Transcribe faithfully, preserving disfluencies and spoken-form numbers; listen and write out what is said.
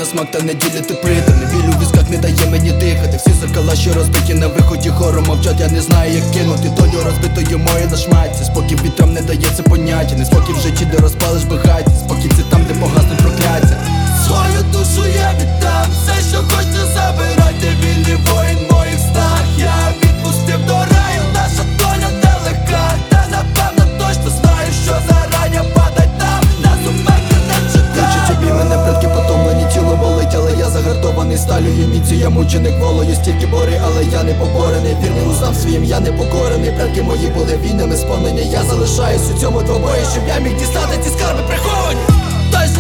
смак та неділя ти пританий. Біль у візках не дає мені дихати. Всі зеркала, що розбиті на виході, хором мовчать, я не знаю як кинути долю розбитою мою на шматці. Спокій вітрам не дає це поняття. Не спокій в житті, де розпалиш багаття. Спокій це там, де погаснуть прокляття. Свою душу я віддам, все що хочете забирайте. Вільний воїн в моїх снах. Я відпустив до раю, наша доля нелегка. Та напевно точно знаю, що зарання падать нам. Нас у пеклі не чекає. Лечить обій мене предки потомлені, тіло болить, але я загартований сталю і міцю. Я мученик волею, стільки бори, але я не поборений. Вірний узнав своїм, я не покорений. Предки мої були війнами сповнені. Я залишаюсь у цьому двобої, щоб я міг дістати ці скарби приховані. Той же